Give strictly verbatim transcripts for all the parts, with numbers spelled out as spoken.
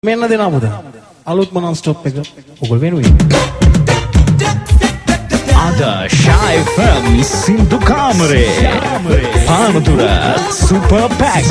මෙන්න දෙනවා පුත. අලුත්ම non stop එක ඔයගොල්ලෝ වෙනුවෙන්. Ada Shy F M Sindu Kamare Panadura Super Pack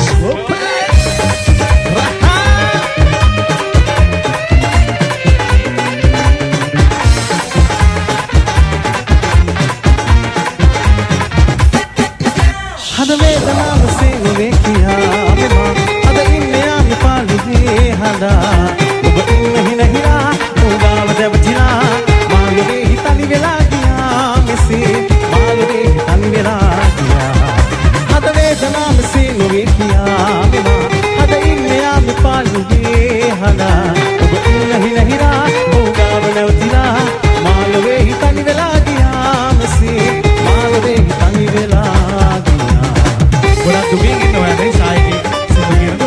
හද වේදනාව සේවවේ කියා මෙමා අද ඉන්නේ ආමි පාළුවේ හදා ඔබ ඉන්න හින හිනා උදාව දෙවචිනා මාළුවේ හිතනි වෙලා ගියා මෙසේ මාළුවේ හිතනි වෙලා ගියා හද වේදනාව සේවවේ කියා මෙමා අද ඉන්නේ ආමි පාළුවේ හදා ඔබ ඉන්න හින හිනා උදාව දෙවචිනා මාළුවේ හිතනි වෙලා ගියා මෙසේ මාළුවේ හිතනි වෙලා ගොඩක් දුකින් ඉන්නවා නේ සායිගේ සිදු කියනකොට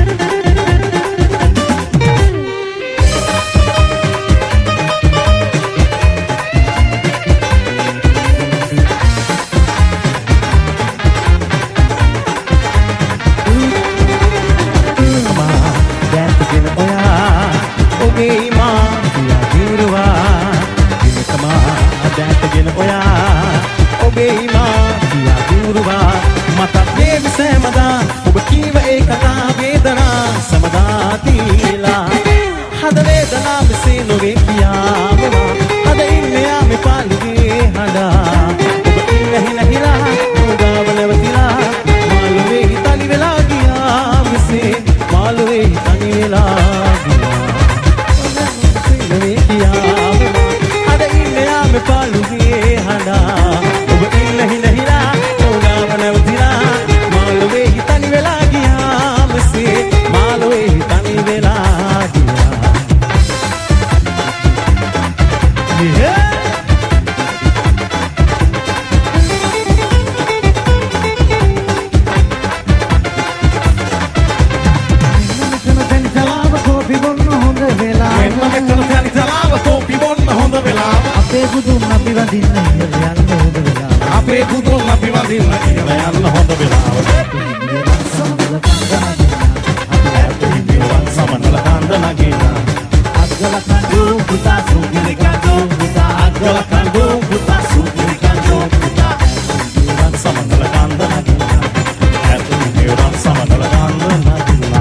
මා දැක්කගෙන ඔයා ඔබේ මා පියා දිරුවා දිනකමා දැක්කගෙන ඔයා ඔබේ මා පියා දිරුවා මතක් වේවි සෑමදා ඔබ කීව ඒ කතා වේදනා සමදා තීලා හද වේදනා මෙසේ නොවේ කියා මෙවා හද ඉන්නේ ආමේ පාළුවේ හදා ඔබ ඉන්න හින හිලා උදාව නැවතිලා මාළුවේ හිතනි වෙලා ගියා මෙසේ මාළුවේ හිතනි වෙලා ගියා නොවේ කියා මෙවා හද ඉන්නේ ආමේ පාළුවේ හදා ඔබ ඉන්න හින හිලා උදාව නැවතිලා මාළුවේ හිතනි වෙලා ගියා මෙසේ මාළුවේ හිතනි වෙලා ගියා yeah. අපේ බුදුන් අපි වදින්න ඉඳලා යන්න හොඳ වෙලාව අපේ බුදුන් අපි වදින්න ඉඳලා යන්න හොඳ වෙලාව සමනල කන්ද නගිනා අග්ගල කඳු පුතා සුගිරි කඳු පුතා අග්ගල කඳු පුතා සුගිරි කඳු පුතා සමනල කන්ද නගිනා ඇතුළේ නිරම් සමනල කන්ද නගිනා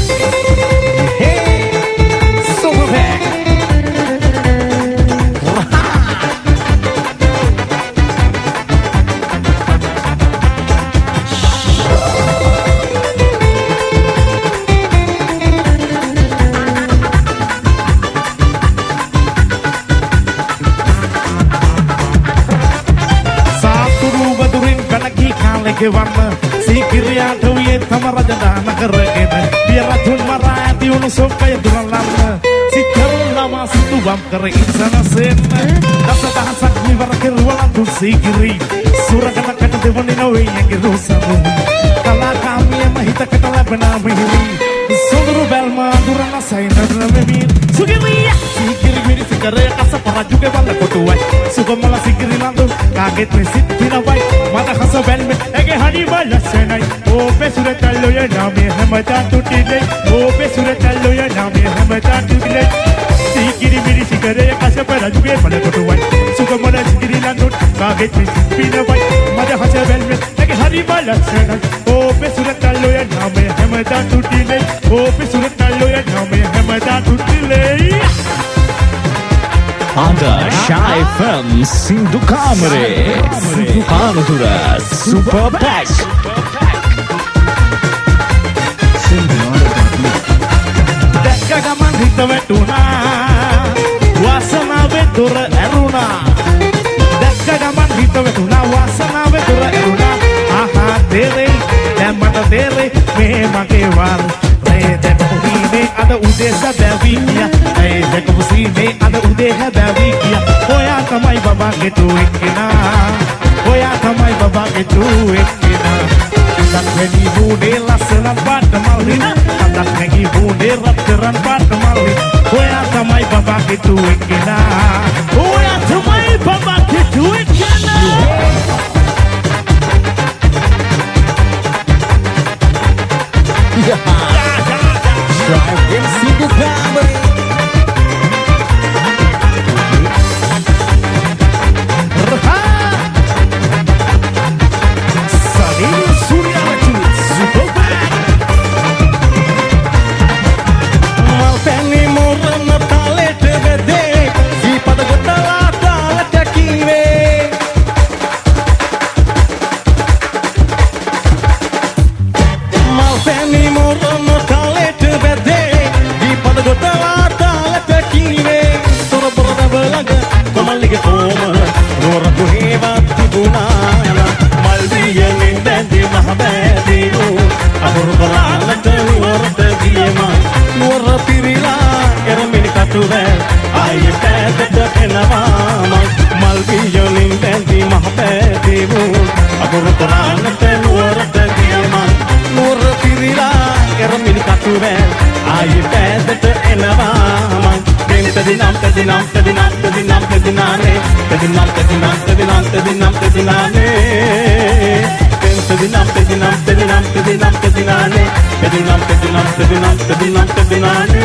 ගෙවන්න සීකිරියාට උයේ තම රජදාන කරගෙන පිය රතුන් මරා ඇති උණු සොක්කය දුරලන්න සිතරුලම සිතුවම් කර ඉස්සනසෙන්න දස දහසක් විවර කෙරුවල දුන් සීකිරි සුරකටකට දෙවන්නේ නොවේ යගේ රෝසම කලාකාමියම හිතකට ලැබෙන මිහිරි සොඳුරු බැල්ම දුරන සයිනර මෙමි සුගිරිය සීකිරි මිරිසි කරේ කස පරජුගේ බල්ල කොටුවයි සුගමල සීකිරි නඳු කාගෙත් මෙසිත් පිනවයි මද හස බැල්මේ එගේ හනි බලසනයි ඕපේ සුරතල්ලෝය නාමේ හැමදා තුටිලේ ඕපේ සුරතල්ලෝය නාමේ හැමදා තුටිලේ සීකිරි මිරිසි කරේ කස පරජුගේ බල්ල කොටුවයි සුගමල සීකිරි නඳු කාගෙත් මෙසිත් පිනවයි මද හස බැල්මේ එගේ හනි බලසනයි ඕපේ සුරතල්ලෝය නාමේ හැමදා තුටිලේ ඕපේ සුරතල්ලෝය නාමේ හැමදා තුටිලේ Ada Shy F M Sindu Kamare Panadura Super Pack දැක්ක ගමන් හිත වැටුණා වාසනාවේ දොර ඇරුණා දැක්ක ගමන් හිත වැටුණා වාසනාවේ දොර ඇරුණා ආහා දෙරේ දැන් මට දෙරේ මේ මගේ වර මේ දැක පුහිනේ අද උදේ සැබෑවි කියා ඒ දැක පුසිනේ අද උදේ හැබෑවි කියා ඔයා තමයි බබාගේ තු එක්කෙනා ඔයා තමයි බබාගේ තු එක්කෙනා දක් වෙනි බුනේ ලස්සන පාට මල්ලි දක් නැගි බුනේ රත්තරන් පාට මල්ලි ඔයා තමයි බබාගේ තු එක්කෙනා ඔයා තමයි බබාගේ තු එක්කෙනා Drive M C katuvel aye pedata enawa mal biyolin bendi mahpetivu aguru koranate nuwarata giman nur pirila ermin katuvel aye pedata enawa tadinam tadinam tadinam tadinam tadinane tadinam tadinam tadinam tadinam tadinane tadinam tadinam tadinam tadinam tadinane tadinam tadinam tadinam tadinam tadinane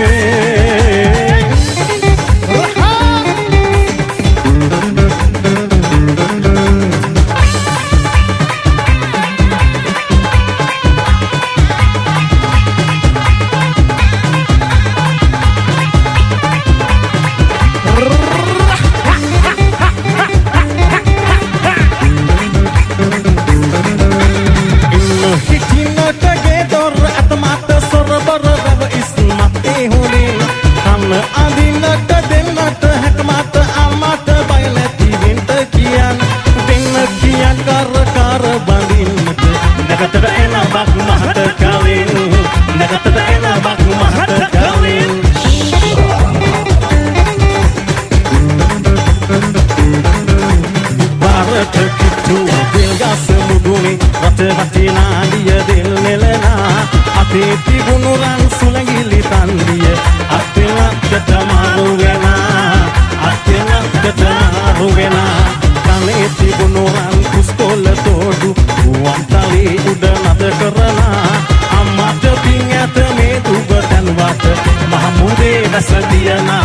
Ati bunuran sulangilitan dia Atila ketamaruwena Atila ketamaruwena Kali iti bunuran kuskola todu Uang tali udah nate kerana Amat pingat metu berdan wate Mahamude dasadiana